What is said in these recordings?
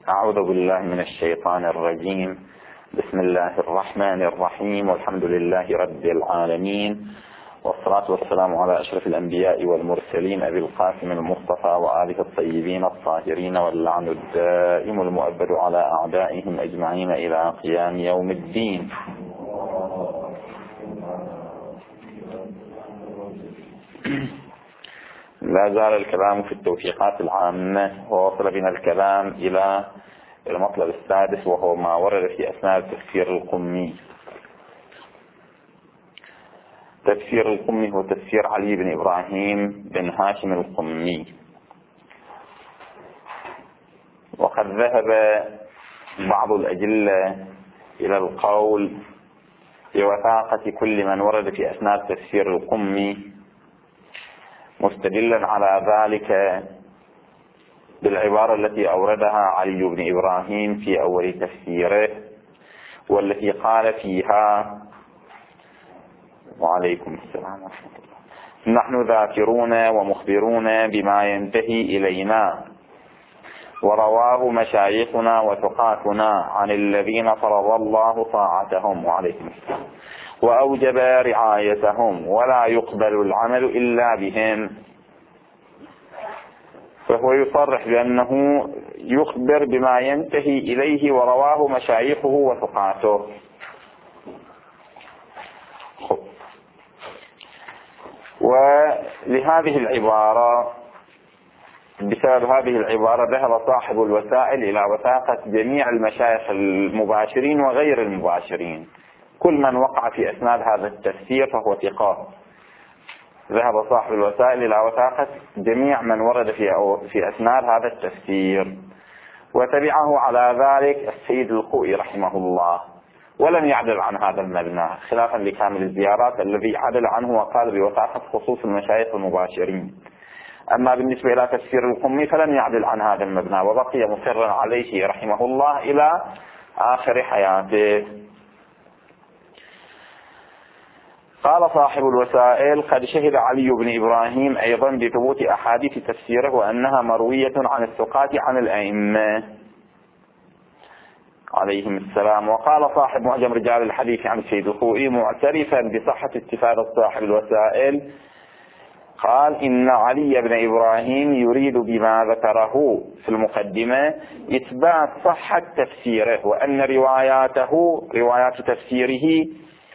أعوذ بالله من الشيطان الرجيم. بسم الله الرحمن الرحيم، والحمد لله رب العالمين، والصلاة والسلام على أشرف الأنبياء والمرسلين أبي القاسم المصطفى وآله الطيبين الطاهرين، واللعن الدائم المؤبد على أعدائهم أجمعين إلى قيام يوم الدين. لا زال الكلام في التوثيقات العامة، ووصل بنا الكلام إلى المطلب السادس، وهو ما ورد في أثناء تفسير القمي. تفسير القمي هو تفسير علي بن إبراهيم بن هاشم القمي. وقد ذهب بعض الأجلة إلى القول بوثاقة كل من ورد في أثناء تفسير القمي، مستدلا على ذلك بالعبارة التي أوردها علي بن إبراهيم في أول تفسيره، والتي قال فيها: وعليكم السلام ورحمة الله، نحن ذاكرون ومخبرون بما ينتهي إلينا، ورواه مشايخنا وثقاتنا عن الذين فرض الله طاعتهم، وعليكم السلام، وأوجب رعايتهم، ولا يقبل العمل إلا بهم. فهو يصرح بأنه يخبر بما ينتهي إليه ورواه مشايخه وثقاته. ولهذه العبارة، بسبب هذه العبارة، ذهب صاحب الوسائل إلى وثاقة جميع المشايخ المباشرين وغير المباشرين. كل من وقع في أسناد هذا التفسير فهو ثقة. ذهب صاحب الوسائل إلى وثاقة جميع من ورد في أسناد هذا التفسير، وتبعه على ذلك السيد الخوئي رحمه الله، ولم يعدل عن هذا المبنى، خلافا لكامل الزيارات الذي عدل عنه وقال بوثاقة خصوص المشايخ المباشرين. أما بالنسبة إلى تفسير القمي فلم يعدل عن هذا المبنى، وبقي مصرا عليه رحمه الله إلى آخر حياته. قال صاحب الوسائل: قد شهد علي بن إبراهيم أيضا بثبوت أحاديث تفسيره، وأنها مروية عن الثقات عن الأئمة عليهم السلام. وقال صاحب معجم رجال الحديث عن السيد الخوئي معترفا بصحة استفادة صاحب الوسائل، قال: إن علي بن إبراهيم يريد بما ذكره في المقدمة إثبات صحة تفسيره، وأن روايات تفسيره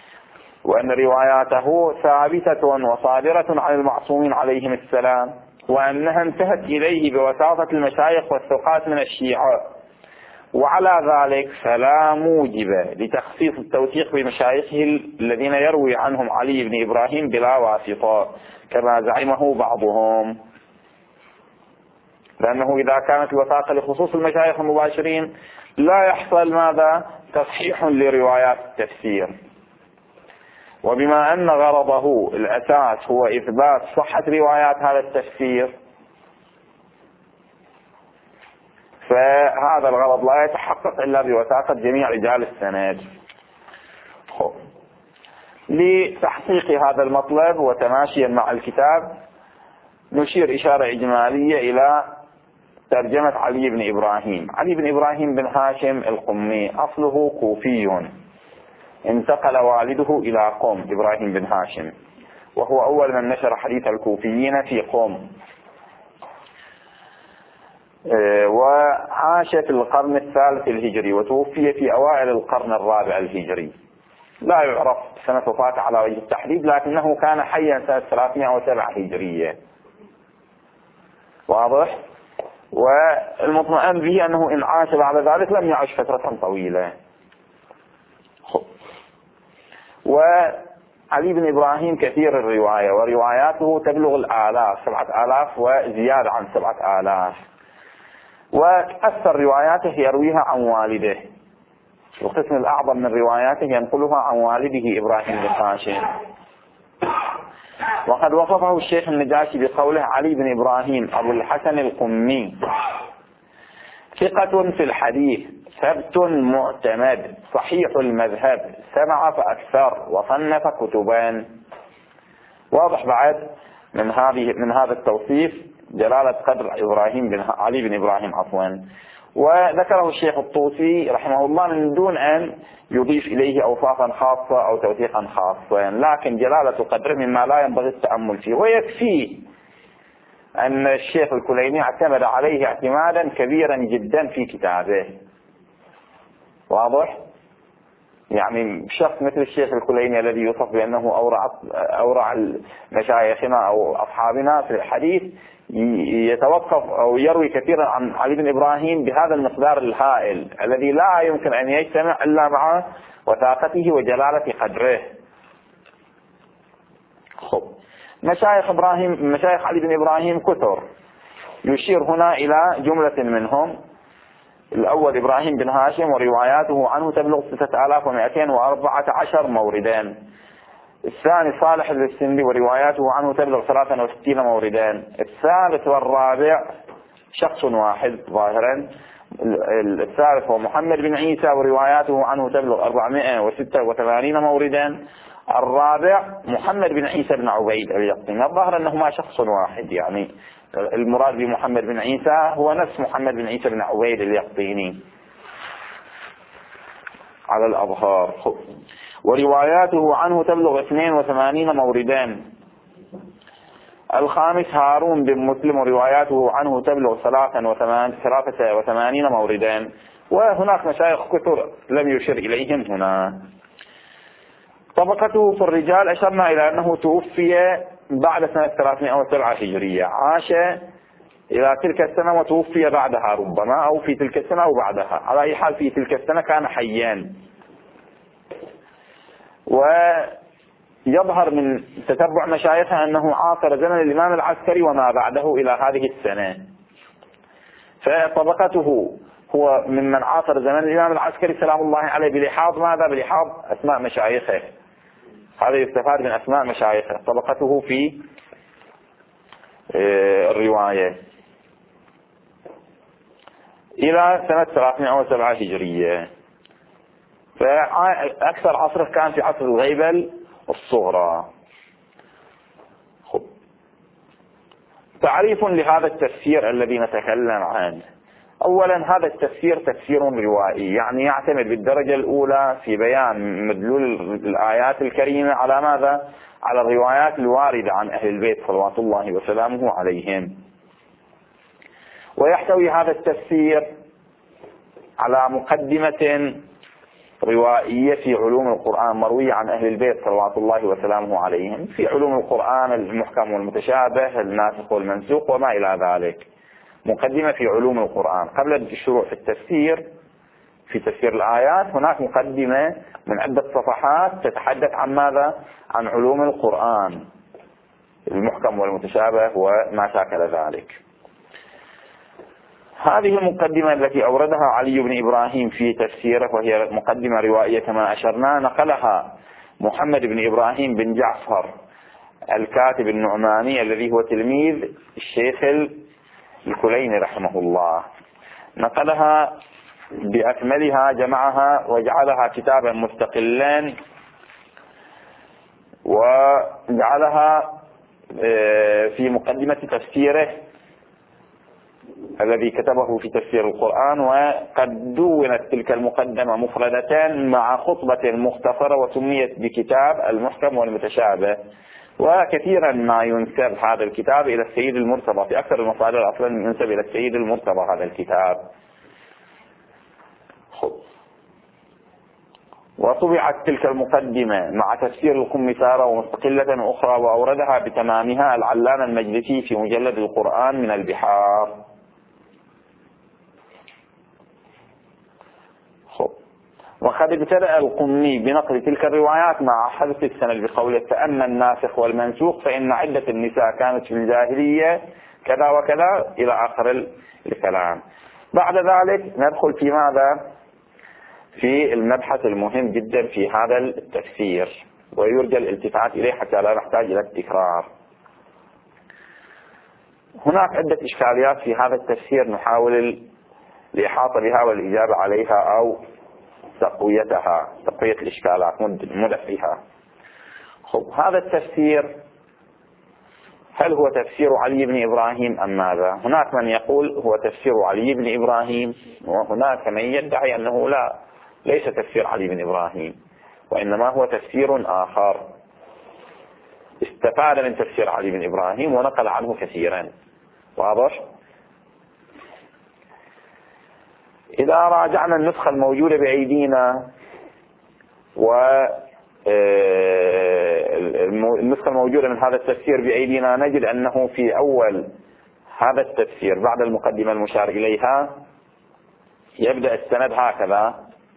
ثابتة وصادرة عن المعصومين عليهم السلام، وأنها انتهت إليه بواسطة المشايخ والثقات من الشيعة. وعلى ذلك فلا موجب لتخصيص التوثيق بمشايخه الذين يروي عنهم علي بن إبراهيم بلا واسطة كما زعمه بعضهم، لأنه إذا كانت الوثاقة لخصوص المشايخ المباشرين لا يحصل ماذا؟ تصحيح لروايات التفسير. وبما أن غرضه الأساس هو إثبات صحة روايات هذا التفسير، فهذا الغرض لا يتحقق إلا بوثاقة جميع رجال السند. لتحقيق هذا المطلب وتماشيا مع الكتاب، نشير إشارة إجمالية إلى ترجمة علي بن إبراهيم. علي بن إبراهيم بن هاشم القمي أصله كوفي، انتقل والده إلى قم، إبراهيم بن هاشم، وهو أول من نشر حديث الكوفيين في قم، وعاش في القرن الثالث الهجري، وتوفي في أوائل القرن الرابع الهجري. لا يعرف سنة وفاته على وجه التحديد، لكنه كان حيا سنة 307 هجرية. واضح؟ والمطمئن به أنه إن عاش بعد ذلك لم يعش فترة طويلة. وعلي بن إبراهيم كثير الرواية، ورواياته تبلغ الآلاف، 7000 وزيادة عن 7000. وأكثر رواياته يرويها عن والده، القسم الأعظم من رواياته ينقلها عن والده إبراهيم بن هاشم. وقد وصفه الشيخ النجاشي بقوله: علي بن إبراهيم أبو الحسن القمي ثقة في الحديث، ثبت معتمد، صحيح المذهب، سمع فأكثر، وصنف كتبان. واضح بعد من هذا التوصيف جلالة قدر علي بن إبراهيم عفوا. وذكره الشيخ الطوسي رحمه الله من دون أن يضيف إليه أوصافا خاصة أو توثيقا خاصا، لكن جلالة قدره مما لا ينبغي التأمل فيه. ويكفي أن الشيخ الكليني اعتمد عليه اعتمادا كبيرا جدا في كتابه. واضح؟ يعني شخص مثل الشيخ الكليني الذي يوصف بأنه أورع مشايخنا أو أصحابنا في الحديث يتوقف أو يروي كثيرا عن علي بن إبراهيم بهذا المقدار الهائل الذي لا يمكن أن يجتمع إلا مع وثاقته وجلالة قدره. خب، مشايخ علي بن إبراهيم كثر، يشير هنا إلى جملة منهم. الأول إبراهيم بن هاشم ورواياته عنه تبلغ 6214 موردا. الثاني صالح السندي ورواياته عنه تبلغ 63 موردا. الثالث والرابع شخص واحد ظاهرا. الثالث هو محمد بن عيسى ورواياته عنه تبلغ 486 موردا. الرابع محمد بن عيسى بن عبيد اليقطيني. الظاهر أنهما شخص واحد، يعني المراد بمحمد بن عيسى هو نفس محمد بن عيسى بن عبيد اليقطيني على الأظهار. ورواياته عنه تبلغ 82 موردا. الخامس هارون بن مسلم ورواياته عنه تبلغ 83 موردا. وهناك مشايخ كثر لم يشر إليهم هنا. طبقته في الرجال أشرنا إلى أنه توفي بعد سنة 307 هجرية، عاش إلى تلك السنة وتوفي بعدها ربما، أو في تلك السنة أو بعدها، على أي حال في تلك السنة كان حيا. ويظهر من تتبع مشايخه أنه عاصر زمن الإمام العسكري وما بعده إلى هذه السنة. فطبقته هو ممن عاصر زمن الإمام العسكري سلام الله عليه بلحاظ ماذا؟ بلحاظ أسماء مشايخه. هذا يستفاد من أسماء مشايخه. طبقته في الرواية إلى سنة 307 هجرية. فأكثر عصره كان في عصر الغيبل الصغرى. تعريف لهذا التفسير الذي نتكلم عنه. أولا، هذا التفسير تفسير روائي، يعني يعتمد بالدرجة الأولى في بيان مدلول الآيات الكريمة على ماذا؟ على الروايات الواردة عن أهل البيت صلوات الله وسلامه عليهم. ويحتوي هذا التفسير على مقدمة روائية في علوم القرآن مروية عن أهل البيت صلوات الله وسلامه عليهم، في علوم القرآن المحكم والمتشابه، الناسخ والمنسوخ وما إلى ذلك. مقدمة في علوم القرآن قبل الشروع في التفسير، في تفسير الآيات هناك مقدمة من عدة صفحات تتحدث عن ماذا؟ عن علوم القرآن المحكم والمتشابه وما شاكل ذلك. هذه المقدمة التي أوردها علي بن إبراهيم في تفسيره، وهي مقدمة روائية كما أشرنا، نقلها محمد بن إبراهيم بن جعفر الكاتب النعماني الذي هو تلميذ الشيخ الكليني رحمه الله. نقلها بأكملها، جمعها وجعلها كتابا مستقلا، وجعلها في مقدمة تفسيره الذي كتبه في تفسير القرآن. وقد دونت تلك المقدمة مفردة مع خطبة مختصرة وسميت بكتاب المحكم والمتشابه. وكثيرا ما ينسب هذا الكتاب إلى السيد المرتضى، في أكثر المصادر أصلا ينسب إلى السيد المرتضى هذا الكتاب. وطبعت تلك المقدمة مع تفسير القمثارى ومستقلة أخرى، وأوردها بتمامها العلامة المجلسي في مجلد القرآن من البحار. وقد ابتدأ القمي بنقل تلك الروايات مع حذف السند بقوله: فأما الناسخ والمنسوخ فإن عدة النساء كانت في الجاهلية كذا وكذا إلى آخر الكلام. بعد ذلك ندخل في ماذا؟ في المبحث المهم جدا في هذا التفسير، ويرجى الالتفات إليه حتى لا نحتاج إلى التكرار. هناك عدة إشكاليات في هذا التفسير نحاول الإحاطة بها والإجابة عليها أو تقوية الإشكالات، مدفعها. هذا التفسير هل هو تفسير علي بن إبراهيم أم ماذا؟ هناك من يقول هو تفسير علي بن إبراهيم، وهناك من يدعي أنه ليس تفسير علي بن إبراهيم، وإنما هو تفسير آخر استفاد من تفسير علي بن إبراهيم ونقل عنه كثيرا. واضح؟ إذا راجعنا النسخة الموجودة بأيدينا والنسخة الموجودة من هذا التفسير بأيدينا، نجد أنه في أول هذا التفسير بعد المقدمة المشار إليها يبدأ السند هكذا: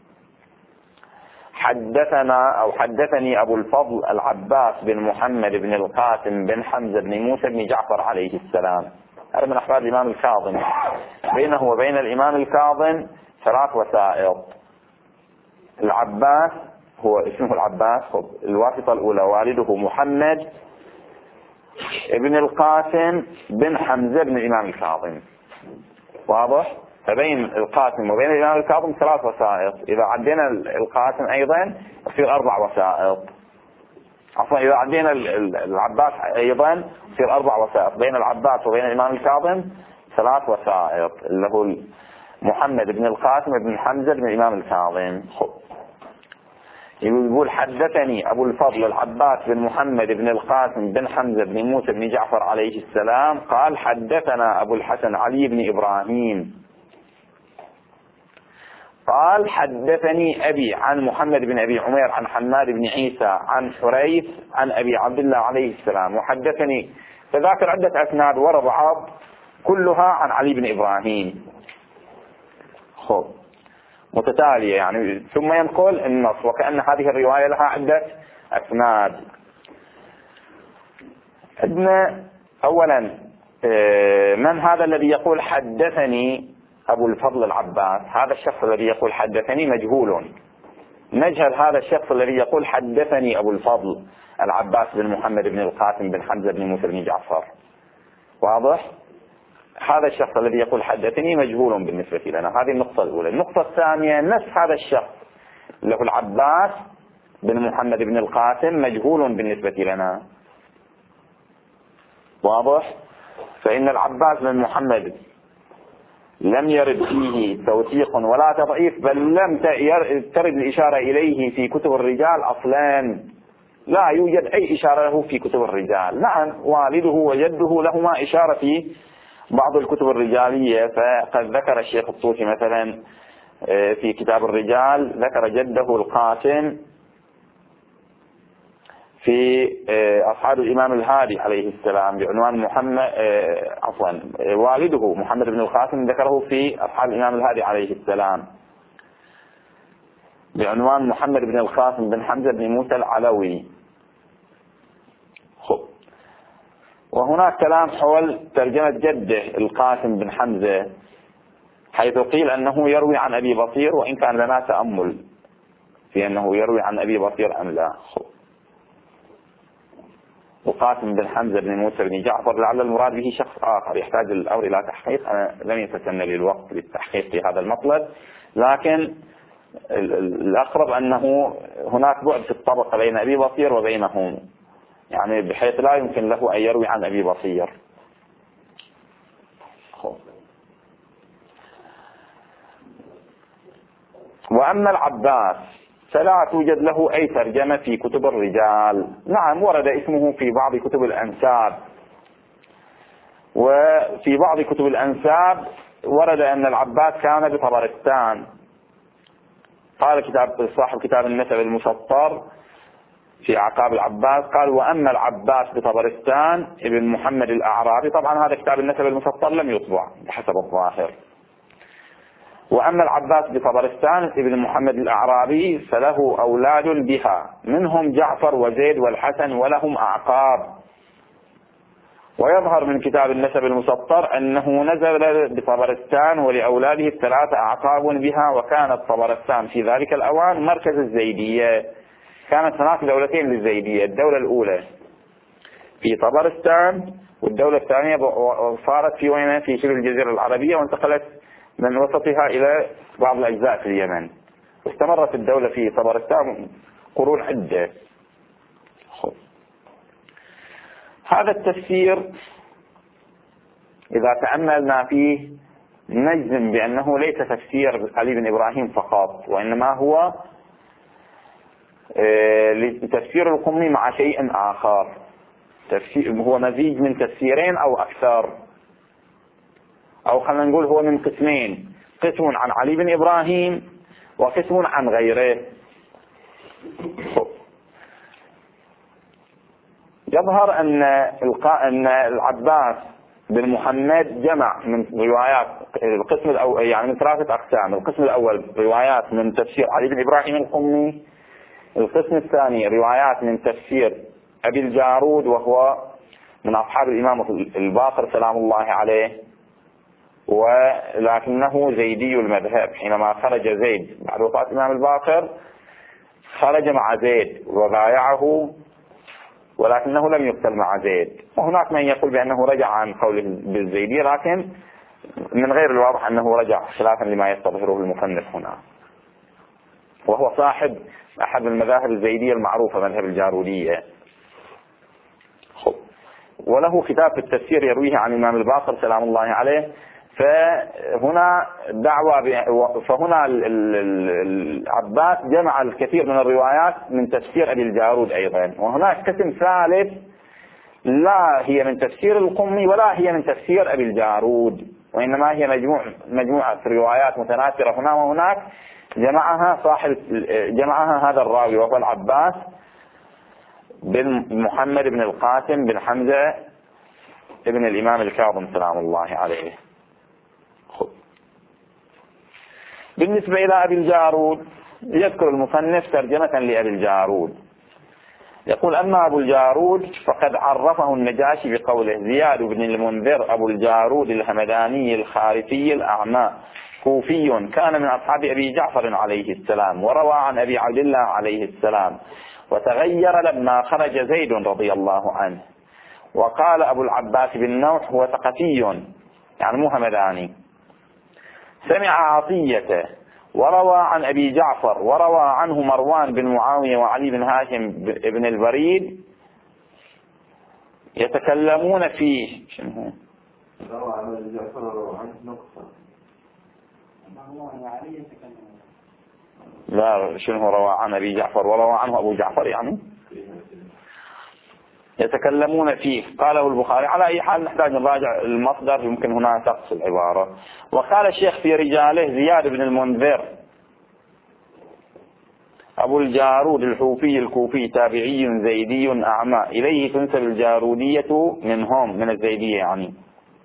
حدثني أبو الفضل العباس بن محمد بن القاسم بن حمزة بن موسى بن جعفر عليه السلام. هذا من أحفاد الإمام الكاظم. بينه وبين الإمام الكاظم 3 وسائط. العباس هو اسمه العباس، الواسطة الأولى والده محمد ابن القاسم بن حمزة بن الإمام الكاظم. واضح؟ فبين القاسم وبين الإمام الكاظم 3 وسائط. إذا عدينا القاسم أيضا يصير 4 وسائط. عفوا، إذا عدينا العباس أيضا يصير 4 وسائط. بين العباس وبين الإمام الكاظم 3 وسائط، اللي هو محمد بن القاسم بن حمزة بن الإمام الكاظم. يقول: حدثني أبو الفضل العباس بن محمد بن القاسم بن حمزة بن موسى بن جعفر عليه السلام قال: حدثنا أبو الحسن علي بن إبراهيم قال: حدثني أبي عن محمد بن أبي عمير عن حماد بن عيسى عن حريث عن أبي عبد الله عليه السلام. وحدثني، فذاكر عدة أسناد ورا بعض كلها عن علي بن إبراهيم متتالية يعني، ثم ينقل النص وكأن هذه الرواية لها عدة أسناد. عندنا أولا من هذا الذي يقول حدثني أبو الفضل العباس؟ هذا الشخص الذي يقول حدثني مجهول. نجهل هذا الشخص الذي يقول حدثني أبو الفضل العباس بن محمد بن القاسم بن حمزة بن موسى بن جعفر. واضح؟ هذا الشخص الذي يقول حدثني مجهول بالنسبة لنا. هذه النقطة الأولى. النقطة الثانية: نفس هذا الشخص اللي هو العباس بن محمد بن القاسم مجهول بالنسبة لنا. واضح؟ فإن العباس بن محمد لم يرد فيه توثيق ولا تضعيف، بل لم ترد الإشارة إليه في كتب الرجال أصلا. لا يوجد أي إشارة له في كتب الرجال. نعم، والده وجده لهما إشارة في بعض الكتب الرجالية، فقد ذكر الشيخ الطوسي مثلا في كتاب الرجال ذكر جده القاسم في أصحاب الإمام الهادي عليه السلام بعنوان محمد، والده محمد بن القاسم ذكره في أصحاب الإمام الهادي عليه السلام بعنوان محمد بن القاسم بن حمزة بن موسى العلوي. وهناك كلام حول ترجمة جده القاسم بن حمزة، حيث قيل أنه يروي عن أبي بصير، وإن كان لنا تأمل في أنه يروي عن أبي بصير أم لا. وقاسم بن حمزة بن موسى بن جعفر لعل المراد به شخص آخر يحتاج الأمر إلى تحقيق. أنا لم يتسنى لي الوقت للتحقيق في هذا المطلب، لكن الأقرب أنه هناك بعد في الطبقة بين أبي بصير وبينهم، يعني بحيث لا يمكن له أن يروي عن أبي بصير. وأما العباس فلا توجد له أي ترجمة في كتب الرجال. نعم، ورد اسمه في بعض كتب الأنساب، وفي بعض كتب الأنساب ورد أن العباس كان بطبرستان. قال صاحب كتاب النسب المسطر في أعقاب العباس، قال: وأما العباس بطبرستان ابن محمد الأعرابي. طبعا هذا كتاب النسب المسطر لم يطبع بحسب الظاهر. وأما العباس بطبرستان ابن محمد الأعرابي فله أولاد بها، منهم جعفر وزيد والحسن، ولهم أعقاب. ويظهر من كتاب النسب المسطر أنه نزل بطبرستان ولأولاده 3 أعقاب بها، وكانت طبرستان في ذلك الأوان مركز الزيدية. كانت هناك دولتين للزيدية، الدولة الأولى في طبرستان، والدولة الثانية صارت في وين؟ في شبه الجزيرة العربية، وانتقلت من وسطها إلى بعض الأجزاء في اليمن. واستمرت الدولة في طبرستان قرون عدة. هذا التفسير إذا تأملنا فيه نجزم بأنه ليس تفسير علي بن إبراهيم فقط، وإنما هو تفسير القمي مع شيء آخر. هو مزيج من تفسيرين أو أكثر، أو خلينا نقول هو من قسمين، قسم عن علي بن إبراهيم وقسم عن غيره. يظهر أن العباس بن محمد جمع من روايات القسم الأول، يعني من ثلاثة أقسام. القسم الأول روايات من تفسير علي بن إبراهيم القمي، القسم الثاني روايات من تفسير أبي الجارود وهو من أصحاب الإمام الباقر سلام الله عليه، ولكنه زيدي المذهب. حينما خرج زيد بعد وفاة الإمام الباقر خرج مع زيد وبايعه، ولكنه لم يقتل مع زيد. وهناك من يقول بأنه رجع عن قوله بالزيدي، لكن من غير الواضح أنه رجع خلافا لما يستظهره المصنف هنا. وهو صاحب أحد المذاهب الزيدية المعروفة، مذهب الجارودية. وله كتاب في التفسير يرويه عن الإمام الباقر سلام الله عليه. فهنا فهنا العباس جمع الكثير من الروايات من تفسير أبي الجارود أيضا. وهناك قسم ثالث لا هي من تفسير القمي ولا هي من تفسير أبي الجارود، وإنما هي مجموعة روايات متناثرة هنا وهناك، جمعها هذا الراوي وهو العباس بن محمد بن القاسم بن حمزة ابن الإمام الكاظم سلام الله عليه. بالنسبة إلى أبي الجارود يذكر المصنف ترجمة لأبي الجارود. يقول: أما أبو الجارود فقد عرفه النجاشي بقوله: زياد بن المنذر أبو الجارود الهمداني الخارفي الأعمى كوفي، كان من أصحاب أبي جعفر عليه السلام، وروى عن أبي عبد الله عليه السلام، وتغير لما خرج زيد رضي الله عنه. وقال أبو العباس بن نوح هو ثقفي، يعني مو همداني. سمع عطية وروى عن أبي جعفر، وروى عنه مروان بن معاوية وعلي بن هاشم بن البريد يتكلمون فيه. شنو روى عن أبي جعفر وروى عنه نقصة؟ لا، شنو روى عن أبي جعفر وروى عنه أبو جعفر، يعني يتكلمون فيه. قاله البخاري. على أي حال نحتاج نراجع المصدر، يمكن هنا تقص العبارة. وقال الشيخ في رجاله: زياد بن المنذر أبو الجارود الحوفي الكوفي تابعي زيدي أعمى، إليه تنسب الجارودية منهم، من الزيدية يعني.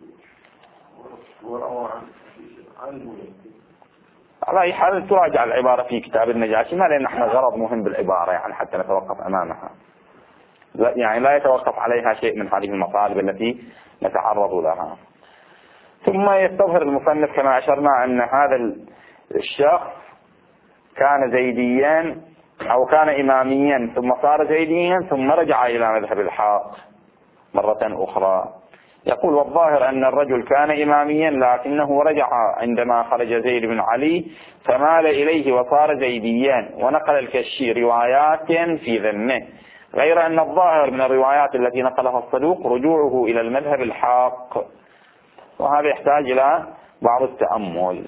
على أي حال تراجع العبارة في كتاب النجاشي، ما لأن احنا غرض مهم بالعبارة يعني حتى نتوقف أمامها، يعني لا يتوقف عليها شيء من هذه المطالب التي نتعرض لها. ثم يستظهر المصنف كما أشرنا أن هذا الشخص كان زيديا أو كان إماميا ثم صار زيديا ثم رجع إلى مذهب الحق مرة أخرى. يقول: والظاهر أن الرجل كان إماميا لكنه رجع عندما خرج زيد بن علي فمال إليه وصار زيديا. ونقل الكشي روايات في ذمه، غير أن الظاهر من الروايات التي نقلها الصدوق رجوعه إلى المذهب الحق، وهذا يحتاج إلى بعض التأمل.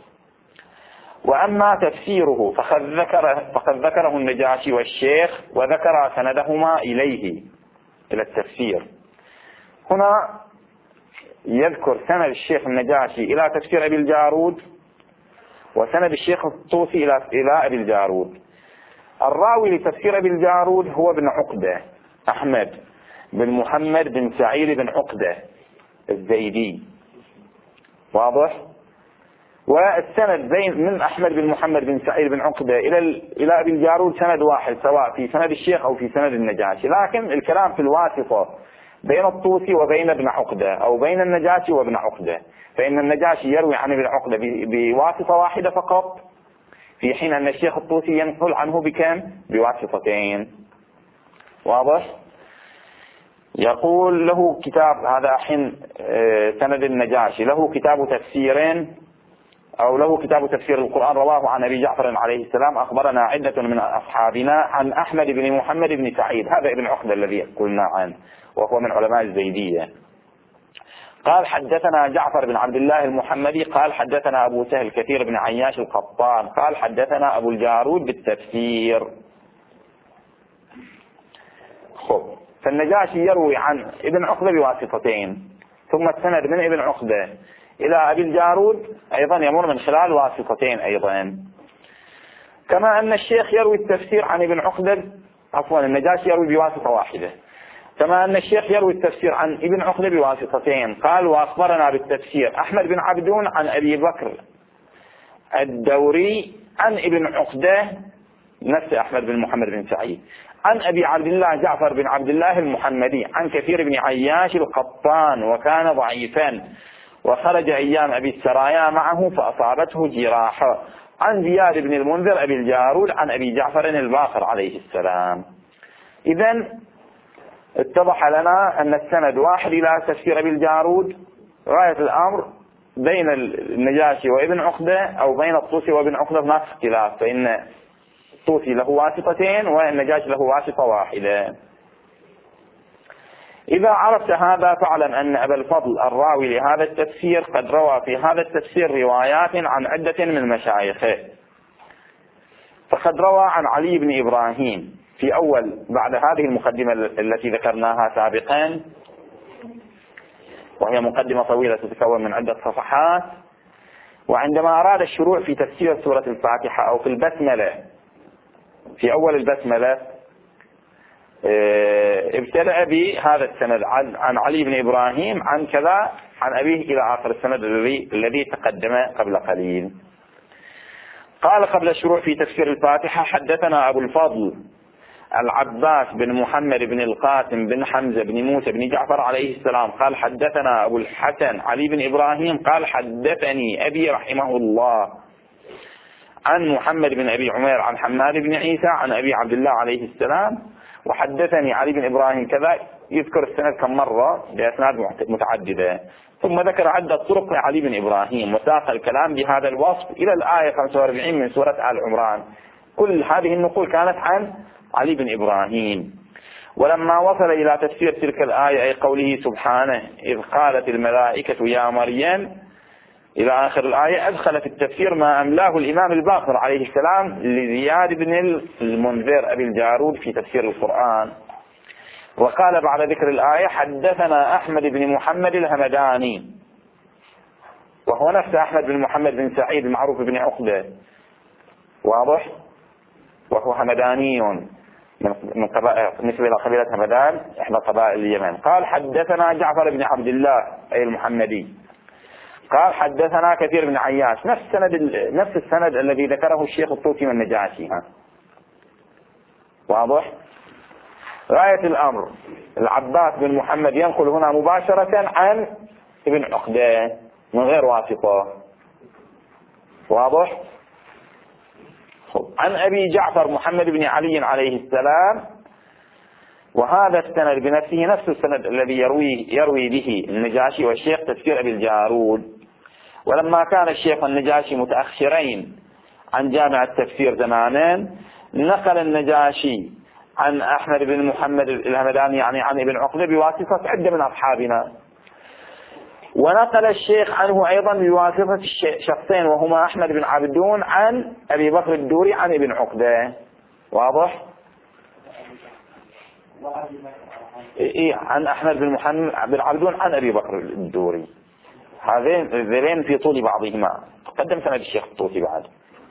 وأما تفسيره فقد ذكره النجاشي والشيخ، وذكر سندهما إليه إلى التفسير. هنا يذكر سند الشيخ النجاشي إلى تفسير أبي الجارود، وسند الشيخ الطوسي إلى أبي الجارود. الراوي لتفسير أبي الجارود هو ابن عقدة، أحمد بن محمد بن سعيد بن عقدة الزيدي، واضح؟ والسند من أحمد بن محمد بن سعيد بن عقدة إلى أبي الجارود سند واحد، سواء في سند الشيخ أو في سند النجاشي، لكن الكلام في الواسطة بين الطوسي وبين ابن عقدة، أو بين النجاشي وابن عقدة. فإن النجاشي يروي عن ابن عقدة بواسطة واحدة فقط، في حين أن الشيخ الطوسي ينقل عنه بكم؟ بواسطتين، واضح؟ يقول له كتاب، هذا حين سند النجاشي، له كتاب تفسيرين أو له كتاب تفسير القرآن، رواه عن أبي جعفر عليه السلام: أخبرنا عدة من أصحابنا عن أحمد بن محمد بن سعيد، هذا ابن عقدة الذي قلنا عنه وهو من علماء الزيدية، قال: حدثنا جعفر بن عبد الله المحمدي قال: حدثنا أبو سهل كثير بن عياش القطان قال: حدثنا أبو الجارود بالتفسير. فالنجاشي يروي عن ابن عقدة بواسطتين، ثم السند من ابن عقدة إلى أبي الجارود أيضا يمر من خلال واسطتين أيضا، كما أن الشيخ يروي التفسير عن ابن عقدة، عفوا النجاشي يروي بواسطة واحدة، كما أن الشيخ يروي التفسير عن ابن عقدة بواسطتين. قال: وأخبرنا بالتفسير أحمد بن عبدون عن أبي بكر الدوري عن ابن عقدة نفس أحمد بن محمد بن سعيد عن أبي عبد الله جعفر بن عبد الله المحمدي عن كثير بن عياش القطان وكان ضعيفا وخرج أيام أبي السرايا معه فأصابته جراحة عن زياد بن المنذر أبي الجارود عن أبي جعفر الباقر عليه السلام. إذن اتضح لنا أن السند واحد إلى تفسير أبي الجارود، غاية الأمر بين النجاشي وابن عقدة أو بين الطوسي وابن عقدة هناك اختلاف، فإن الطوسي له واسطتين والنجاشي له واسطة واحدة. إذا عرفت هذا فاعلم أن أبا الفضل الراوي لهذا التفسير قد روى في هذا التفسير روايات عن عدة من مشايخه، فقد روى عن علي بن إبراهيم في أول بعد هذه المقدمة التي ذكرناها سابقا، وهي مقدمة طويلة تتكون من عدة صفحات، وعندما أراد الشروع في تفسير سورة الفاتحة أو في البسملة في أول البسملة ابتدأ بهذا السند عن علي بن إبراهيم عن كذا عن أبيه إلى آخر السند الذي تقدم قبل قليل. قال قبل الشروع في تفسير الفاتحة: حدثنا أبو الفضل العباس بن محمد بن القاسم بن حمزة بن موسى بن جعفر عليه السلام قال: حدثنا أبو الحسن علي بن إبراهيم قال: حدثني أبي رحمه الله عن محمد بن أبي عمير عن حماد بن عيسى عن أبي عبد الله عليه السلام، وحدثني علي بن إبراهيم كذا، يذكر السند كم مرة بأسناد متعددة، ثم ذكر عدة طرق لعلي بن إبراهيم وساق الكلام بهذا الوصف إلى الآية 45 من سورة آل عمران. كل هذه النقول كانت عن علي بن إبراهيم. ولما وصل إلى تفسير تلك الآية أي قوله سبحانه: إذ قالت الملائكة يا مريم إلى آخر الآية، أدخل في التفسير ما أملاه الإمام الباقر عليه السلام لزياد بن المنذر أبي الجارود في تفسير القرآن. وقال بعد ذكر الآية: حدثنا أحمد بن محمد الهمداني، وهو نفس أحمد بن محمد بن سعيد المعروف بن عقدة، واضح، وهو همداني من قبائل نسبة إلى قبيلة همدان إحدى قبائل اليمن. قال: حدثنا جعفر بن عبد الله أي المحمدي قال: حدثنا كثير بن عياش، نفس السند الذي ذكره الشيخ الطوسي والنجاشي. واضح. غاية الأمر العباس بن محمد ينقل هنا مباشرة عن ابن عقدة من غير واسطة. واضح. عن أبي جعفر محمد بن علي عليه السلام، وهذا السند بنفسه نفس السند الذي يروي به النجاشي والشيخ تفسير أبي الجارود. ولما كان الشيخ والنجاشي متأخرين عن جامع التفسير زمانا، نقل النجاشي عن أحمد بن محمد الهمداني يعني عن ابن عقدة بواسطة عدة من أصحابنا، ونقل الشيخ عنه أيضا بواسطة شخصين وهما أحمد بن عبدون عن أبي بكر الدوري عن ابن عقدة. واضح. عن أحمد بن محمد بن عبدون عن أبي بكر الدوري، هذين في طول بعضهما. قدم سند الشيخ الطوسي بعد.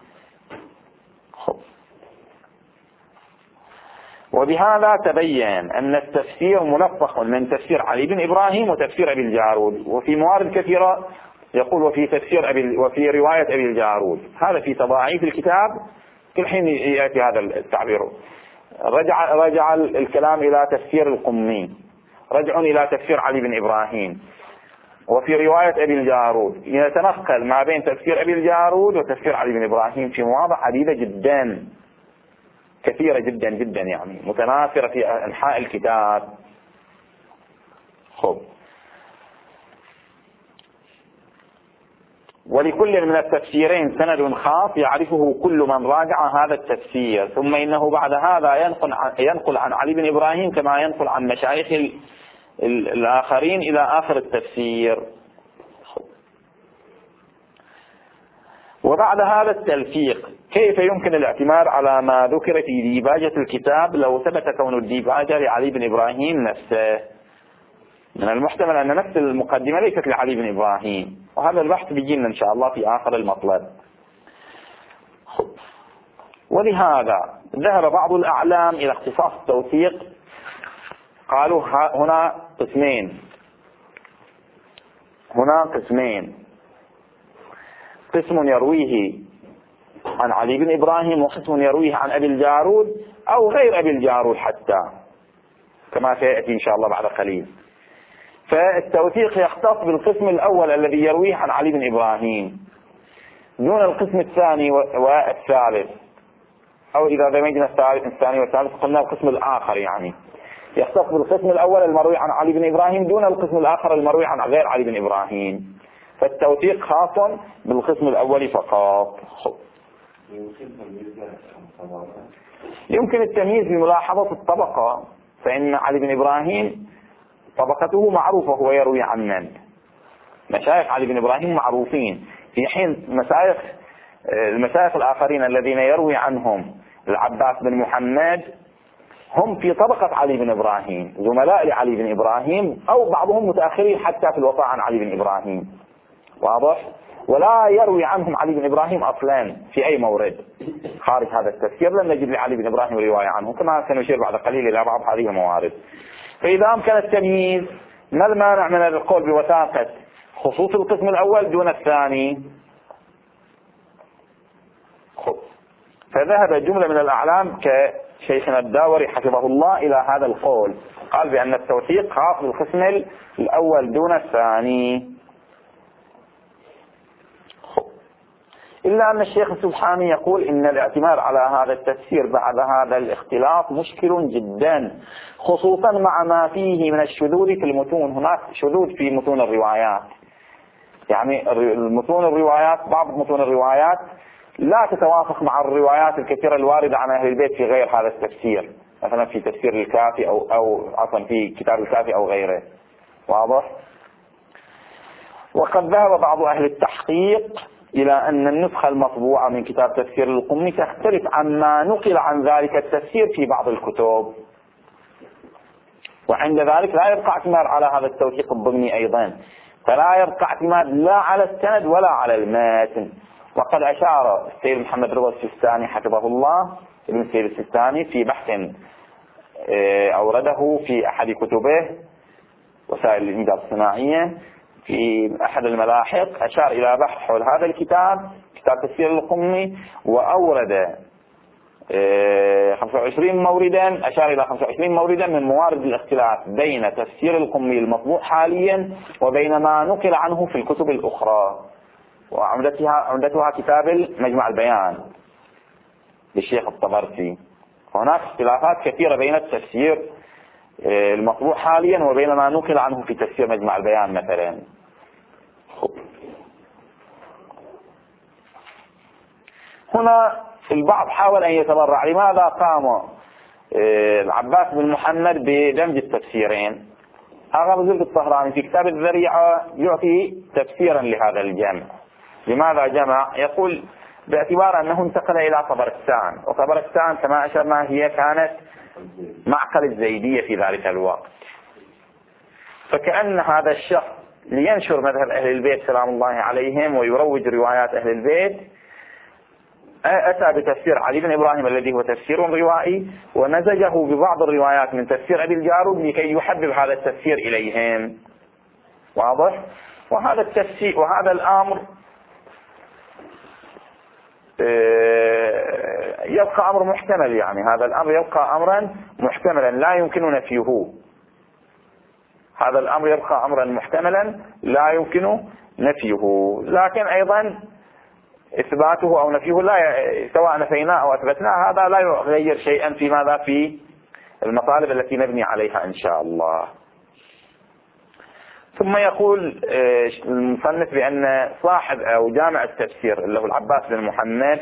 وبهذا تبين أن التفسير منفخ من تفسير علي بن إبراهيم وتفسير أبي الجارود، وفي موارد كثيرة يقول وفي رواية أبي الجارود. هذا في تضاعيف الكتاب كل حين يأتي هذا التعبير. رجع الكلام إلى تفسير القمي، رجع إلى تفسير علي بن إبراهيم، وفي رواية أبي الجارود يتنقل ما بين تفسير أبي الجارود وتفسير علي بن إبراهيم في مواضع عديدة جدا، كثيرة جدا جدا، يعني متناثرة في أنحاء الكتاب. ولكل من التفسيرين سند خاص يعرفه كل من راجع هذا التفسير، ثم إنه بعد هذا ينقل عن علي بن إبراهيم كما ينقل عن مشايخ الآخرين إلى آخر التفسير. وبعد هذا التلفيق كيف يمكن الاعتماد على ما ذكر في ديباجة الكتاب لو ثبت كون الديباجة لعلي بن إبراهيم نفسه؟ من المحتمل أن نفس المقدمة ليست لعلي بن إبراهيم، وهذا البحث بيجينا إن شاء الله في آخر المطلب. ولهذا ذهب بعض الأعلام إلى اختصاص التوثيق، قالوا هنا قسمين، قسم يرويه عن علي بن إبراهيم وقسم يرويه عن أبي الجارود أو غير أبي الجارود حتى، كما سيأتي إن شاء الله بعد قليل. فالتوثيق يختص بالقسم الأول الذي يرويه عن علي بن إبراهيم دون القسم الثاني والثالث، أو إذا دمجنا الثاني والثالث قلنا القسم الآخر، يعني يختص بالقسم الأول المروي عن علي بن إبراهيم دون القسم الآخر المروي عن غير علي بن إبراهيم. فالتوثيق خاص بالقسم الأول فقط. يمكن التمييز بملاحظة الطبقة، فإن علي بن إبراهيم طبقته معروفة، هو يروي عن من؟ مشايخ علي بن إبراهيم معروفين، في حين المشايخ الآخرين الذين يروي عنهم العباس بن محمد هم في طبقة علي بن إبراهيم، زملاء لعلي بن إبراهيم، أو بعضهم متأخرين حتى في الوفاة عن علي بن إبراهيم، واضح؟ ولا يروي عنهم علي بن إبراهيم أصلا في أي مورد خارج هذا التفسير، لن نجد لعلي بن إبراهيم رواية عنه، كما سنشير بعد قليل إلى بعض هذه الموارد. فإذا أمكن التمييز، ما المانع من القول بوثاقة خصوص القسم الأول دون الثاني؟ فذهب جملة من الأعلام كشيخنا الداوري حفظه الله إلى هذا القول، قال بأن التوثيق خاص بالقسم الأول دون الثاني. إلا أن الشيخ السبحاني يقول إن الاعتماد على هذا التفسير بعد هذا الاختلاط مشكل جدا، خصوصا مع ما فيه من الشذوذ في المتون. هناك شذوذ في متون الروايات، يعني المتون الروايات، بعض متون الروايات لا تتوافق مع الروايات الكثيرة الواردة عن أهل البيت في غير هذا التفسير، مثلا في تفسير الكافي أو عفوا في كتاب الكافي أو غيره، واضح؟ وقد ذهب بعض أهل التحقيق إلى أن النسخة المطبوعة من كتاب تفسير القمي تختلف عما نقل عن ذلك التفسير في بعض الكتب، وعند ذلك لا يبقى اعتماد على هذا التوثيق الضمني أيضا، فلا يبقى اعتماد لا على السند ولا على المتن. وقد أشار السيد محمد رضا السيستاني حفظه الله، ابن السيد السيستاني، في بحث أورده في أحد كتبه وسائل الإمداد الصناعية في أحد الملاحق، أشار إلى بحث حول هذا الكتاب، كتاب تفسير القمي، وأورد 25 موردا، أشار إلى 25 موردا من موارد الاختلاف بين تفسير القمي المطبوع حاليا وبين ما نقل عنه في الكتب الأخرى، وعمدتها كتاب مجمع البيان للشيخ الطبرسي. هناك اختلافات كثيرة بين التفسير المطبوع حاليا وبين ما نقل عنه في تفسير مجمع البيان مثلا. هنا البعض حاول أن يتبرع، لماذا قام العباس بن محمد بدمج التفسيرين؟ أغا بزرق الطهراني في كتاب الذريعة يعطي تفسيرا لهذا الجمع. لماذا جمع؟ يقول باعتبار أنه انتقل إلى طبرستان، وطبرستان كما أشرنا هي كانت معقل الزيدية في ذلك الوقت، فكأن هذا الشخص لينشر مذهب أهل البيت سلام الله عليهم ويروج روايات أهل البيت أتى بتفسير علي بن إبراهيم الذي هو تفسير روائي، ونزجه ببعض الروايات من تفسير أبي الجارود لكي يحبب هذا التفسير إليهم، واضح؟ وهذا التفسير وهذا الأمر يبقى أمر محتمل، يعني هذا الأمر يبقى أمرا محتملا لا يمكن نفيه، هذا الأمر يبقى أمرا محتملا لا يمكن نفيه، لكن أيضا إثباته أو نفيه لا سواء نفيناه أو أثبتناه هذا لا يغير شيئا في ماذا في المطالب التي نبني عليها إن شاء الله. ثم يقول المصنف بأن صاحب أو جامع التفسير اللي هو العباس بن محمد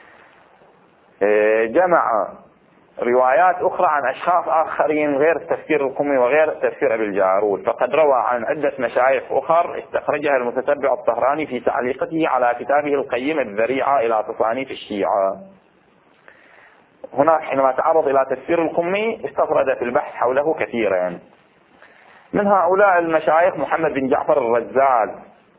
جمع روايات أخرى عن أشخاص آخرين غير التفسير القمي وغير تفسير أبي الجارود، فقد روى عن عدة مشايخ أخر استخرجها المتتبع الطهراني في تعليقته على كتابه القيم الذريعة إلى تصانيف الشيعة. هناك حينما تعرض إلى تفسير القمي استطرد في البحث حوله كثيرا. من هؤلاء المشايخ محمد بن جعفر الرزاز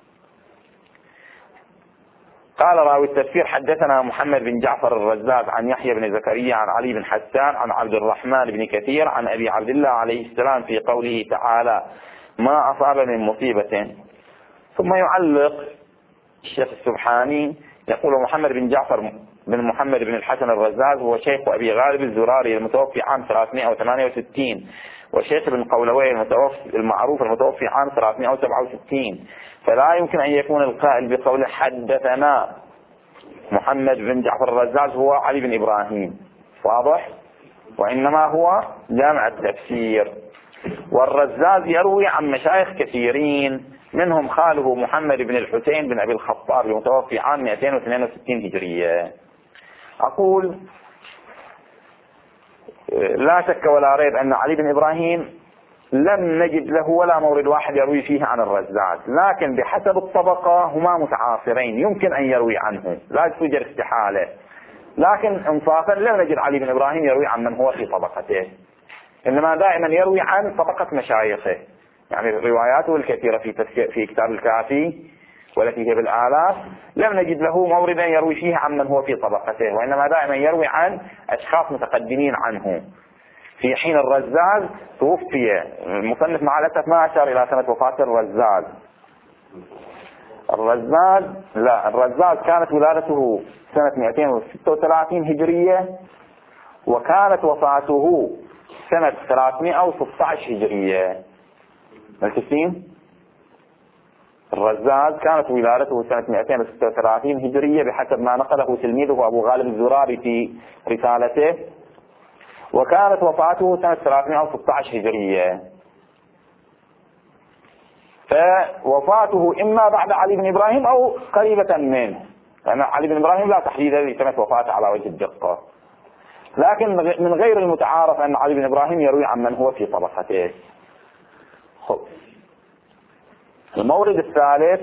قال راوي التفسير: حدثنا محمد بن جعفر الرزاز عن يحيى بن زكريا عن علي بن حسان عن عبد الرحمن بن كثير عن أبي عبد الله عليه السلام في قوله تعالى: ما أصاب من مصيبة. ثم يعلق الشيخ السبحاني يقول: محمد بن جعفر بن محمد بن الحسن الرزاز هو شيخ أبي غالب الزراري المتوفي عام 368، وشيخ ابن قولوي المعروف المتوفي عام 367، فلا يمكن أن يكون القائل بقوله حدثنا محمد بن جعفر الرزاز هو علي بن إبراهيم، واضح؟ وإنما هو جامع التفسير. والرزاز يروي عن مشايخ كثيرين، منهم خاله محمد بن الحسين بن أبي الخطاب المتوفي عام 262 هجرية. أقول لا شك ولا ريب أن علي بن إبراهيم لم نجد له ولا مورد واحد يروي فيه عن الرزاز، لكن بحسب الطبقة هما متعاصرين، يمكن أن يروي عنه، لا توجد استحالة، لكن انصافا لم نجد علي بن إبراهيم يروي عن من هو في طبقته، إنما دائما يروي عن طبقة مشايخه. يعني رواياته الكثيرة في كتاب الكافي والتي هي بالآلاف لم نجد له موردا يروي فيه عن من هو في طبقته، وإنما دائما يروي عن أشخاص متقدمين عنه. في حين الرزاز توفي، المصنف مع الأسف ما أشار إلى سنة وفاة الرزاز. الرزاز كانت ولادته سنة 236 هجرية، وكانت وفاته سنة 316 هجرية. الكسين الرزاز كانت ولادته سنة 236 هجرية بحسب ما نقله تلميذه أبو غالب الزراري في رسالته، وكانت وفاته سنة 316 هجرية. فوفاته إما بعد علي بن إبراهيم أو قريبة منه، لأن علي بن إبراهيم لا تحديد لسنة وفاته على وجه الدقة، لكن من غير المتعارف أن علي بن إبراهيم يروي عن من هو في طبقته. المورد الثالث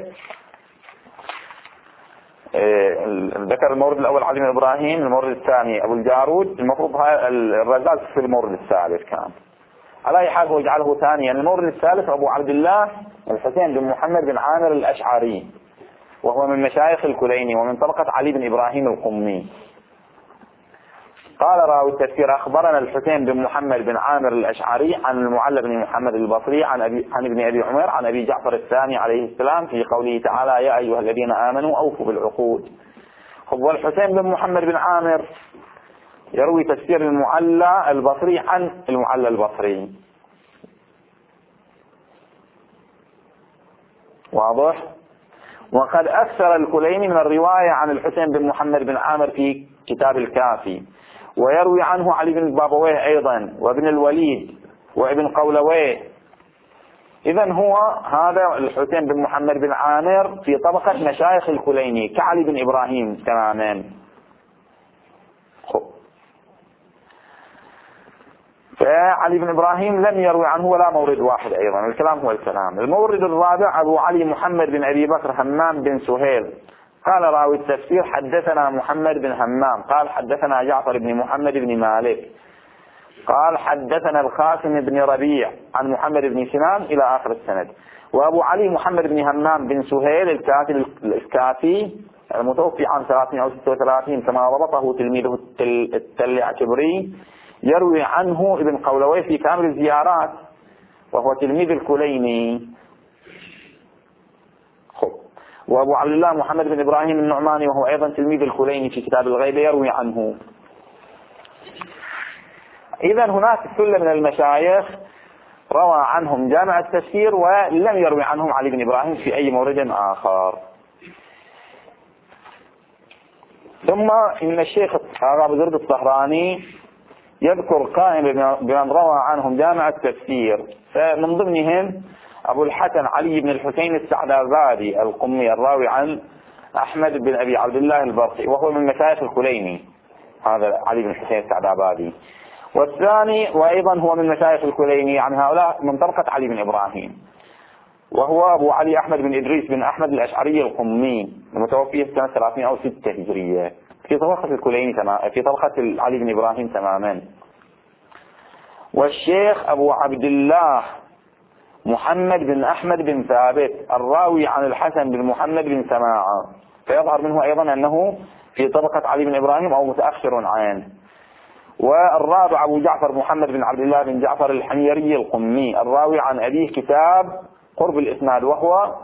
ذكر المورد الأول علي بن إبراهيم، المورد الثاني أبو الجارود، المفروض الرزاز في المورد الثالث كان، على أي حال هو يجعله ثانيا. المورد الثالث أبو عبد الله الحسين بن محمد بن عامر الأشعري، وهو من مشايخ الكليني ومن طبقة علي بن إبراهيم القمي. قال راوي التفسير: أخبرنا الحسين بن محمد بن عامر الأشعري عن المعلى بن محمد البصري عن ابن أبي عمر عن أبي جعفر الثاني عليه السلام في قوله تعالى: يا أيها الذين آمنوا أوفوا بالعقود. والحسين بن محمد بن عامر يروي تفسير المعلى البصري عن المعلى البصري، واضح؟ وقد أكثر الكليني من الرواية عن الحسين بن محمد بن عامر في كتاب الكافي، ويروي عنه علي بن البابويه أيضا وابن الوليد وابن قولويه. إذن هو هذا الحسين بن محمد بن عامر في طبقة مشايخ الكليني كعلي بن إبراهيم تماما. فعلي بن إبراهيم لم يروي عنه ولا مورد واحد أيضا، الكلام هو الكلام. المورد الرابع أبو علي محمد بن أبي بكر همام بن سهيل. قال راوي التفسير: حدثنا محمد بن همام قال حدثنا جعفر بن محمد بن مالك قال حدثنا القاسم بن ربيع عن محمد بن سنان إلى آخر السند. وأبو علي محمد بن همام بن سهيل الكافي المتوفي عام 336 كما ضبطه تلميذه التلعكبري، يروي عنه ابن قولوي في كامل الزيارات، وهو تلميذ الكليني. وأبو عبد الله محمد بن إبراهيم النعماني وهو أيضا تلميذ الكليني في كتاب الغيبة يروي عنه. إذن هناك سلة من المشايخ روى عنهم جامع التفسير ولم يروي عنهم علي بن إبراهيم في أي مورد آخر. ثم إن الشيخ أبو زرد الصهراني يذكر قائمة بمن روى عنهم جامع التفسير، فمن ضمنهم أبو الحسن علي بن الحسين السعدابادي القمي الراوي عن أحمد بن أبي عبد الله البرقي، وهو من مشايخ الكليني، هذا علي بن الحسين السعدابادي. والثاني وأيضا هو من مشايخ الكليني، يعني هؤلاء من طبقة علي بن إبراهيم، وهو أبو علي أحمد بن إدريس بن أحمد الأشعري القمي المتوفي سنة 306 هجرية، في طبقة الكليني تماما، في طبقة علي بن إبراهيم تماما. والشيخ أبو عبد الله محمد بن أحمد بن ثابت الراوي عن الحسن بن محمد بن سماعة، فيظهر منه أيضا أنه في طبقة علي بن إبراهيم أو متأخر عنه. والرابع أبو جعفر محمد بن عبد الله بن جعفر الحميري القمي الراوي عن أبيه كتاب قرب الإسناد، وهو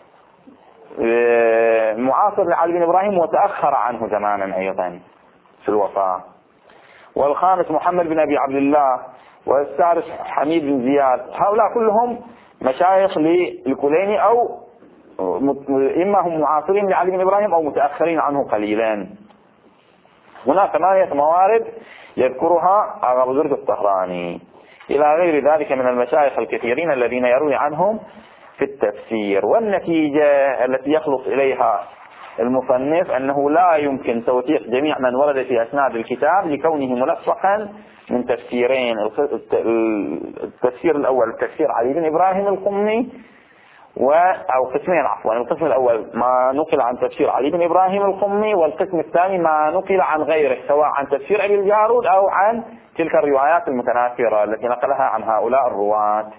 معاصر لعلي بن إبراهيم وتأخر عنه زمانا أيضا في الوفاة. والخامس محمد بن أبي عبد الله، والسادس حميد بن زياد. هؤلاء كلهم مشايخ للكليني، أو إما هم معاصرين لعلي بن إبراهيم أو متأخرين عنه قليلا. هناك 8 موارد يذكرها أبو زرد الطهراني، إلى غير ذلك من المشايخ الكثيرين الذين يروي عنهم في التفسير. والنتيجة التي يخلص إليها المصنف أنه لا يمكن توثيق جميع من ورد في أسناد الكتاب لكونه ملفقا من تفسيرين. التفسير الأول تفسير علي بن إبراهيم القمي، أو قسمين عفوا. القسم الأول ما نقل عن تفسير علي بن إبراهيم القمي، والقسم الثاني ما نقل عن غيره، سواء عن تفسير أبي الجارود أو عن تلك الروايات المتناثرة التي نقلها عن هؤلاء الرواة.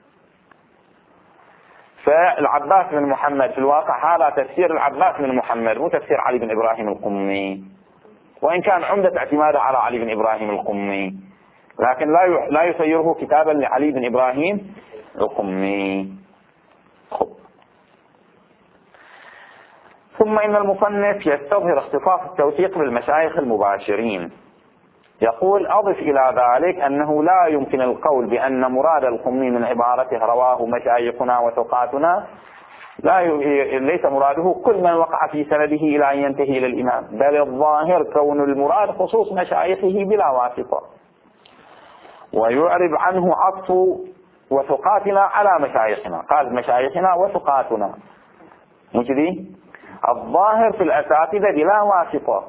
فالعباس بن محمد في الواقع هذا تفسير العباس بن محمد، مو تفسير علي بن إبراهيم القمي، وإن كان عمدة اعتماده على علي بن إبراهيم القمي، لكن لا يسيره كتابا لعلي بن إبراهيم القمي. ثم إن المصنف يستظهر اختصاص التوثيق بالمشايخ المباشرين. يقول: أضف إلى ذلك أنه لا يمكن القول بأن مراد القمي من عبارته رواه مشايخنا وثقاتنا ليس مراده كل من وقع في سنده إلى أن ينتهي إلى الإمام، بل الظاهر كون المراد خصوص مشايخه بلا واسطة، ويعرب عنه عطف وثقاتنا على مشايخنا، قال مشايخنا وثقاتنا، مجدي الظاهر في الأساتذة بلا واسطة.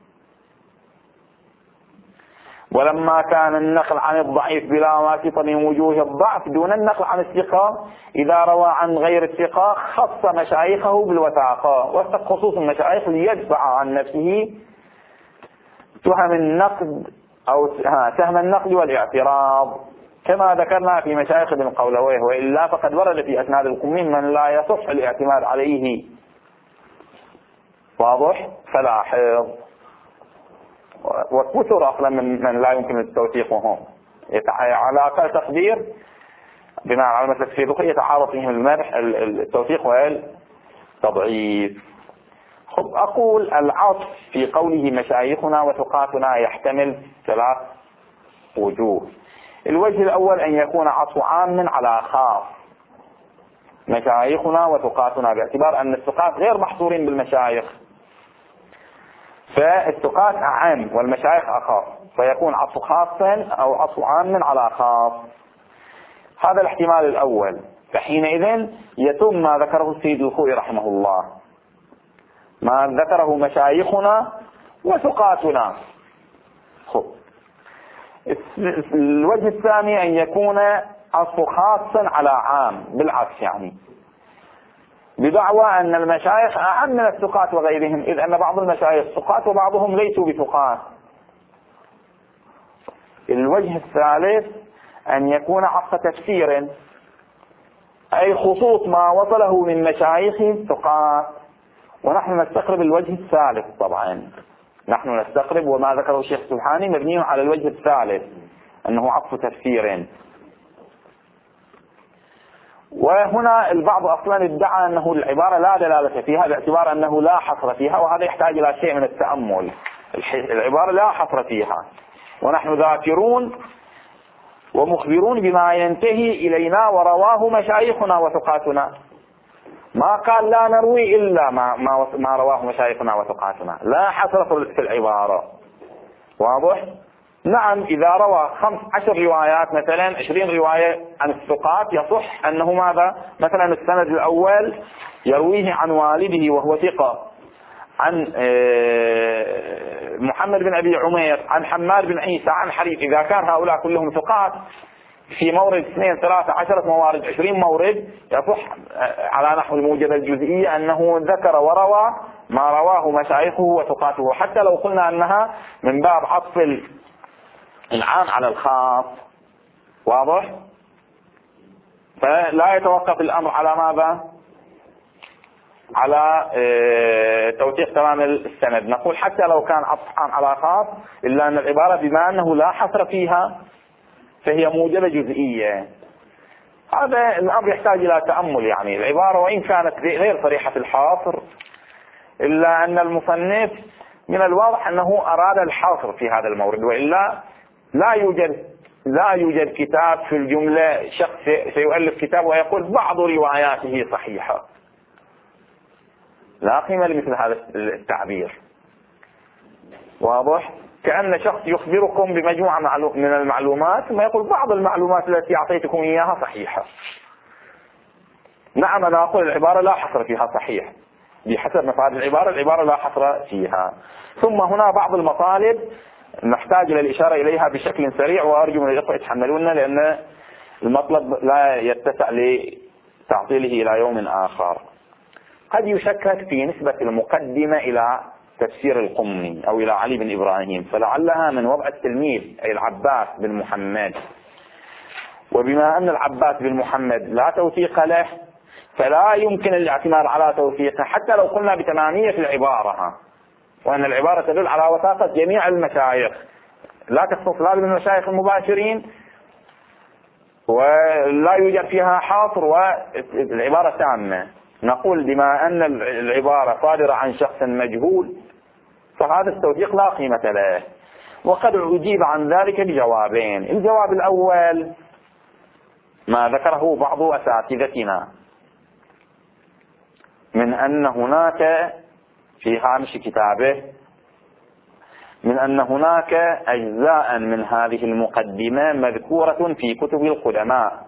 ولما كان النقل عن الضعيف بلا واسطة من وجوه الضعف دون النقل عن الثقة، إذا روى عن غير الثقة خص مشايخه بالوثاقة، وثق خصوص المشايخ ليدفع عن نفسه تهم النقد أو سهم النقد والاعتراض، كما ذكرنا في مشايخ ابن قولويه. وإلا فقد ورد في أسناد القمي من لا يصح الاعتماد عليه، واضح؟ فلاحظ. وكثر أصلا من لا يمكن التوثيق وهم على أقل تقدير بناء على المسلك الفقهي يتعارض فيهم المدح التوثيق والتضعيف. أقول العطف في قوله مشايخنا وثقاتنا يحتمل 3 وجوه. الوجه الأول أن يكون عطف عام على خاص، مشايخنا وثقاتنا، باعتبار أن الثقات غير محصورين بالمشايخ، فالثقات أعم والمشايخ أخاص، فيكون عطف خاص أو عطف عام على خاص. هذا الاحتمال الأول. فحينئذ يتم ما ذكره السيد الخوئي رحمه الله، ما ذكره مشايخنا وثقاتنا. الوجه الثاني أن يكون عطف خاص على عام، بالعكس يعني، بدعوى أن المشايخ أعم من الثقات وغيرهم، إذ أن بعض المشايخ ثقات وبعضهم ليسوا بثقات. الوجه الثالث أن يكون عطف تفسير، أي خصوص ما وصله من مشايخ الثقات، ونحن نستقرب الوجه الثالث. طبعا نحن نستقرب وما ذكره الشيخ سبحاني مبني على الوجه الثالث أنه عطف تفسير. وهنا البعض أصلا ادعى أنه العبارة لا دلالة فيها باعتبار أنه لا حصر فيها، وهذا يحتاج إلى شيء من التأمل. العبارة لا حصر فيها، ونحن ذاكرون ومخبرون بما ينتهي إلينا ورواه مشايخنا وثقاتنا. ما قال لا نروي إلا ما رواه مشايخنا وثقاتنا، لا حصر في العبارة، واضح؟ نعم إذا روى 15 روايات مثلا 20 رواية عن الثقات يصح أنه ماذا؟ مثلا السند الأول يرويه عن والده وهو ثقة، عن محمد بن أبي عمير، عن حماد بن عيسى، عن حريف، إذا كان هؤلاء كلهم ثقات في مورد 2 3 10 موارد 20 مورد يصح على نحو الموجبة الجزئية أنه ذكر وروى ما رواه مشايخه وثقاته، حتى لو قلنا أنها من باب عطف العام على الخاص. واضح؟ فلا يتوقف الأمر على ماذا؟ على توثيق تمام السند. نقول حتى لو كان عطف عام على خاص إلا أن العبارة بما أنه لا حصر فيها فهي موجبة جزئية. هذا الأمر يحتاج إلى تأمل، يعني العبارة وإن كانت غير صريحة الحاصر إلا أن المصنف من الواضح أنه أراد الحاصر في هذا المورد، وإلا لا يوجد كتاب في الجملة شخص سيؤلف كتاب ويقول بعض رواياته صحيحة. لا قيمة لمثل هذا التعبير. واضح؟ كأن شخص يخبركم بمجموعة من المعلومات ثم يقول بعض المعلومات التي أعطيتكم إياها صحيحة. نعم أنا أقول العبارة لا حصر فيها صحيح بحسب مفاد العبارة لا حصر فيها. ثم هنا بعض المطالب نحتاج إلى الإشارة إليها بشكل سريع، وأرجو من الإخوة يتحملوننا لأن المطلب لا يتسع لتعطيله إلى يوم آخر. قد يشكك في نسبة المقدمة إلى تفسير القمي أو إلى علي بن إبراهيم، فلعلها من وضع التلميذ أي العباس بن محمد، وبما أن العباس بن محمد لا توثيق له فلا يمكن الاعتماد على توثيقه حتى لو قلنا بتمامية العبارة، وأن العبارة تدل على وثاقة جميع المشايخ لا تخصص لا بالمشايخ المباشرين ولا يوجد فيها حاصر والعبارة تامة. نقول بما أن العبارة صادرة عن شخص مجهول فهذا التوثيق لا قيمة له. وقد أجيب عن ذلك بجوابين. الجواب الأول ما ذكره بعض أساتذتنا من أن هناك في هامش كتابه من أن هناك أجزاء من هذه المقدمة مذكورة في كتب القدماء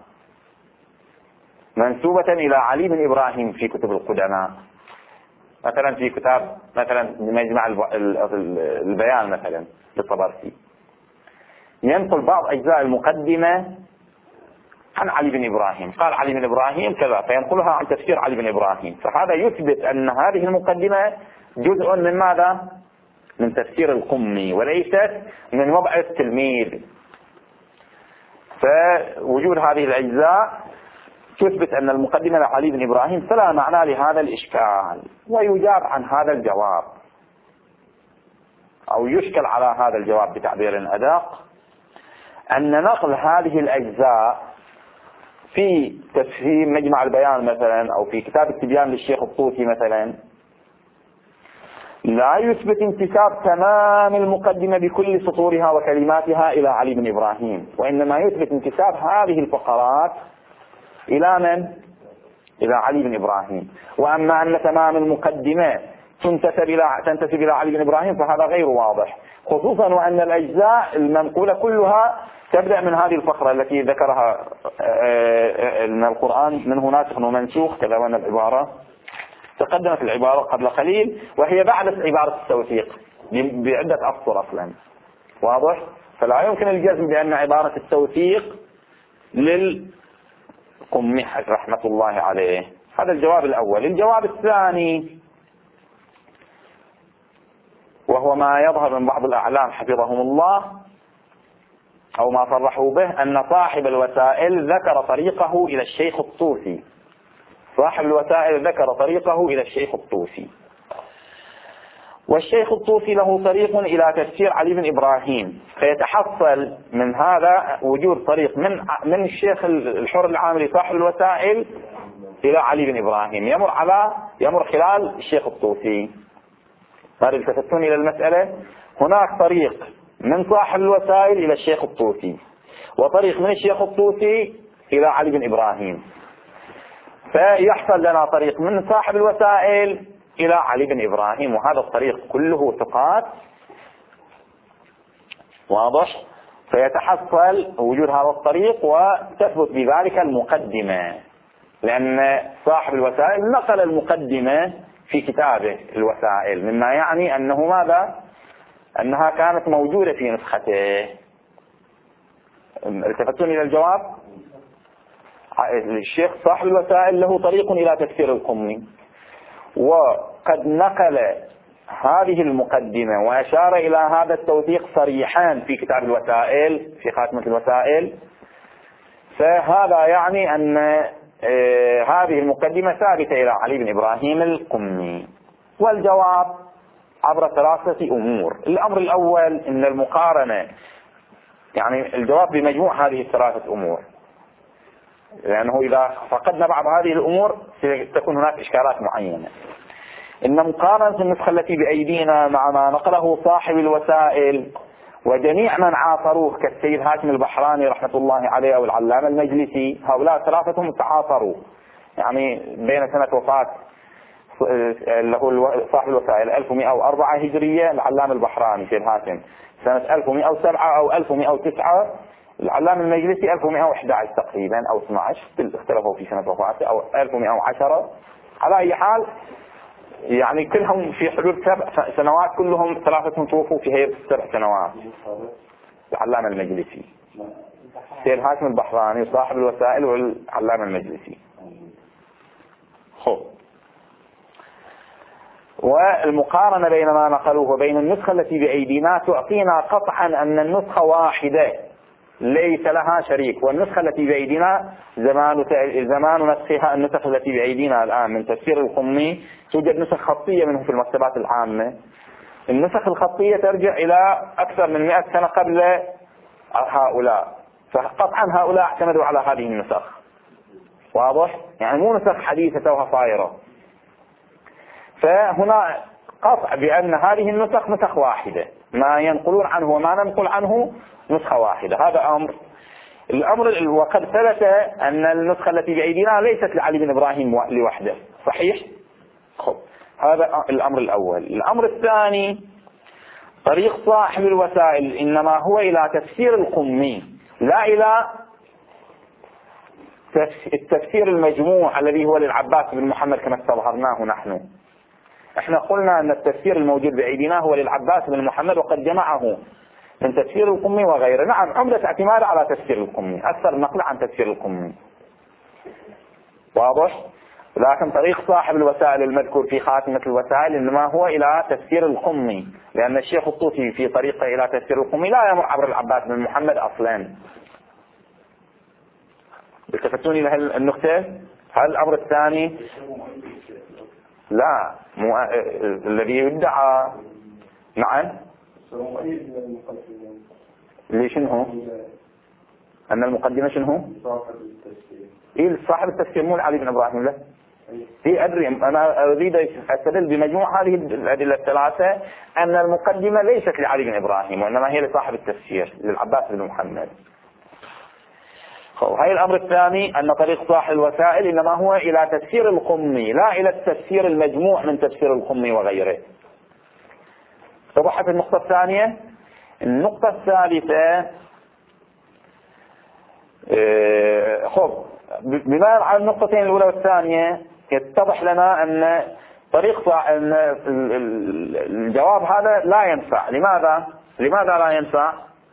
منسوبة إلى علي بن إبراهيم في كتب القدماء، مثلا في كتاب مثلا مجمع البيان مثلا للطبرسي ينقل بعض أجزاء المقدمة عن علي بن إبراهيم، قال علي بن إبراهيم كذا فينقلها عن تفسير علي بن إبراهيم، فهذا يثبت أن هذه المقدمة جزء من ماذا؟ من تفسير القمي وليست من وضع التلميذ. فوجود هذه الأجزاء تثبت أن المقدمة لعلي بن إبراهيم فلا معنى لهذا الإشكال. ويجاب عن هذا الجواب أو يشكل على هذا الجواب بتعبير أدق أن نقل هذه الأجزاء في تفهيم مجمع البيان مثلا أو في كتاب التبيان للشيخ الطوسي مثلا لا يثبت انتساب تمام المقدمة بكل سطورها وكلماتها إلى علي بن إبراهيم، وإنما يثبت انتساب هذه الفقرات إلى من؟ إلى علي بن إبراهيم. وأما أن تمام المقدمة تنتسب إلى علي بن إبراهيم فهذا غير واضح، خصوصا وأن الأجزاء المنقولة كلها تبدأ من هذه الفقرة التي ذكرها من القرآن منه ناسخ ومنسوخ كذا، وأن العبارة تقدمت العبارة قبل قليل وهي بعد عبارة التوثيق بعدة أسطر أصلا. واضح؟ فلا يمكن الجزم بأن عبارة التوثيق للقمي رحمة الله عليه. هذا الجواب الأول. الجواب الثاني وهو ما يظهر من بعض الأعلام حفظهم الله أو ما صرحوا به أن صاحب الوسائل ذكر طريقه إلى الشيخ الطوسي. صاحب الوسائل ذكر طريقه إلى الشيخ الطوسي، والشيخ الطوسي له طريق إلى تفسير علي بن إبراهيم، فيتحصل من هذا وجود طريق من الشيخ الحر العامري صاحب الوسائل إلى علي بن إبراهيم يمر خلال الشيخ الطوسي. هل التفتون إلى المسألة؟ هناك طريق من صاحب الوسائل إلى الشيخ الطوسي وطريق من الشيخ الطوسي إلى علي بن إبراهيم، فيحصل لنا طريق من صاحب الوسائل إلى علي بن إبراهيم، وهذا الطريق كله ثقات واضح؟ فيتحصل وجود هذا الطريق وتثبت بذلك المقدمة، لأن صاحب الوسائل نقل المقدمة في كتابه الوسائل، مما يعني أنه ماذا؟ أنها كانت موجودة في نسخته. التفتون إلى الجواب. الشيخ صاحب الوسائل له طريق إلى تفسير القمي، وقد نقل هذه المقدمة وأشار إلى هذا التوثيق صريحا في كتاب الوسائل في خاتمة الوسائل، فهذا يعني أن هذه المقدمة ثابتة إلى علي بن إبراهيم القمي. والجواب عبر ثلاثة أمور. الأمر الأول أن المقارنة، يعني الجواب بمجموع هذه الثلاثة أمور، لأنه إذا فقدنا بعض هذه الأمور ستكون هناك إشكالات معينة. إن مقارنة النسخة التي بأيدينا مع ما نقله صاحب الوسائل وجميع من عاصروه كالسيد هاشم البحراني رحمة الله عليه أو العلامة المجلسي، هؤلاء ثلاثتهم تعاصروا، يعني بين سنة وفاة له صاحب الوسائل 1104 هجرية، العلامة البحراني سيد هاشم سنة 1107 أو 1109، العلامة المجلسي 1111 تقريبا أو 12، اختلفوا في سنة وفاته، أو 1110. على أي حال يعني كلهم في حدود 7 سنوات، كلهم ثلاثتهم توفوا في هي 7 سنوات. العلامة المجلسي سيد هاشم البحراني صاحب الوسائل والعلامة المجلسي. والمقارنة بين ما نقلوه وبين النسخة التي بأيدينا تعطينا قطعا أن النسخة واحدة ليس لها شريك. والنسخة التي بأيدينا زمان نسخها، النسخ التي بأيدينا الآن من تفسير القمي توجد نسخ خطية منه في المكتبات العامة. النسخ الخطية ترجع إلى أكثر من 100 سنة قبل هؤلاء، فقطعا هؤلاء اعتمدوا على هذه النسخ. واضح؟ يعني مو نسخ حديثة توها صايرة. فهنا قطع بأن هذه النسخ نسخ واحدة، ما ينقلون عنه وما ننقل عنه نسخة واحدة. هذا أمر. الأمر وقد ثبت أن النسخة التي بأيدينا ليست لعلي بن إبراهيم لوحده، صحيح؟ هذا الأمر الأول. الأمر الثاني، طريق صاحب الوسائل إنما هو إلى تفسير القمي، لا إلى التفسير المجموع الذي هو للعباس بن محمد كما استظهرناه نحن. احنا قلنا أن التفسير الموجود بأيدينا هو للعباس بن محمد، وقد جمعه من تفسير القمي وغيره. نعم، عمدة اعتماد على تفسير القمي، أكثر نقل عن تفسير القمي. واضح؟ لكن طريق صاحب الوسائل المذكور في خاتمة الوسائل إنما هو إلى تفسير القمي، لأن الشيخ الطوسي في طريقه إلى تفسير القمي لا يمر عبر العباس بن محمد أصلا. التفتون إلى النقطة. هل الأمر الثاني؟ لا، الذي يدعى. نعم. ليش شنو؟ أن المقدمة شنو؟ إيه صاحب التفسير مو علي بن إبراهيم. لا هي أدري، أنا أريد أستدل بمجموع هذه الأدلة الثلاثة أن المقدمة ليست لعلي بن إبراهيم، وإنما هي لصاحب التفسير للعباس بن محمد. هاي الأمر الثاني، أن طريق صاحب الوسائل إنما هو إلى تفسير القمي، لا إلى التفسير المجموع من تفسير القمي وغيره. وضحت النقطة الثانية. النقطة الثالثة، بناء على النقطتين الأولى والثانية يتضح لنا أن طريق أن الجواب هذا لا ينفع. لماذا لا ينفع؟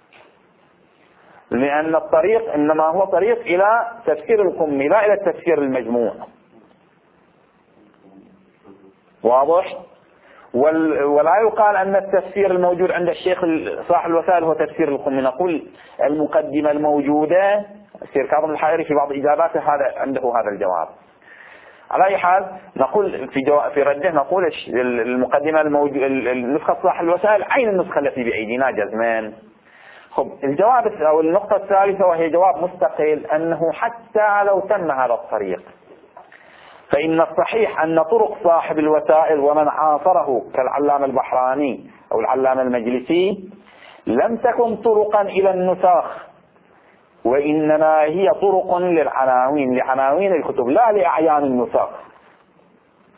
لأن الطريق إنما هو طريق إلى تفسير القمي، لا إلى التفسير المجموع. واضح؟ ولا يقال أن التفسير الموجود عند الشيخ صاحب الوسائل هو تفسير القمي. نقول المقدمة الموجودة، السيد كاظم الحائري في بعض إجاباته هذا عنده هذا الجواب. على أي حال نقول في رده نقول المقدمة النسخة صاحب الوسائل عين النسخة التي بأيدينا جزمان. الجواب أو النقطة الثالثة، وهي جواب مستقل، أنه حتى لو تم هذا الطريق فإن الصحيح أن طرق صاحب الوسائل ومن عاصره كالعلامة البحراني أو العلامة المجلسي لم تكن طرقا إلى النساخ، وإنما هي طرق لعناوين الكتب لا لأعيان النساخ.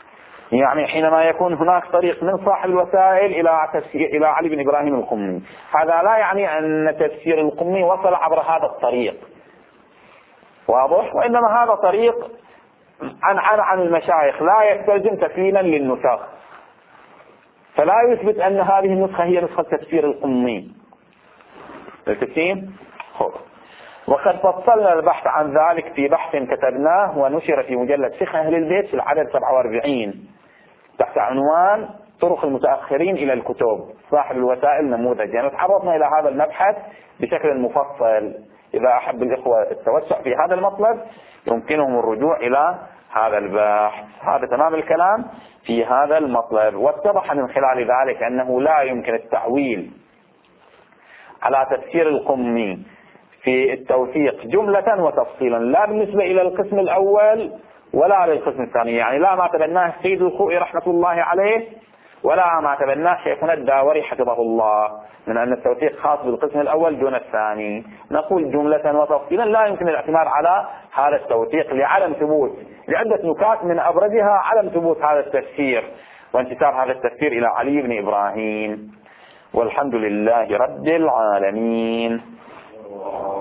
يعني حينما يكون هناك طريق من صاحب الوسائل إلى علي بن إبراهيم القمي، هذا لا يعني أن تفسير القمي وصل عبر هذا الطريق، واضح؟ وإنما هذا طريق عن المشايخ، لا يستلزم تكليلا للنسخ، فلا يثبت أن هذه النسخة هي نسخة تفسير القمي. التسليم؟ وقد فصلنا البحث عن ذلك في بحث كتبناه ونشر في مجلد فقه أهل البيت في العدد 47 تحت عنوان طرق المتأخرين إلى الكتب، صاحب الوسائل نموذج. يعني تعرضنا إلى هذا المبحث بشكل مفصل. إذا أحب الإخوة التوسع في هذا المطلب يمكنهم الرجوع إلى هذا البحث. هذا تمام الكلام في هذا المطلب. واتضح من خلال ذلك أنه لا يمكن التعويل على تفسير القمي في التوثيق جملة وتفصيلا، لا بالنسبة إلى القسم الأول ولا للقسم الثاني. يعني لا ما تبناه سيد الخوئي رحمة الله عليه ولا ما تبناه شيخنا الداوري حفظه الله من أن التوثيق خاص بالقسم الأول دون الثاني. نقول جملة وتفصيلا لا يمكن الاعتماد على هذا التوثيق لعدم ثبوت، لعدة نكات من أبرزها عدم ثبوت هذا التفسير وانتساب هذا التفسير إلى علي بن إبراهيم. والحمد لله رب العالمين.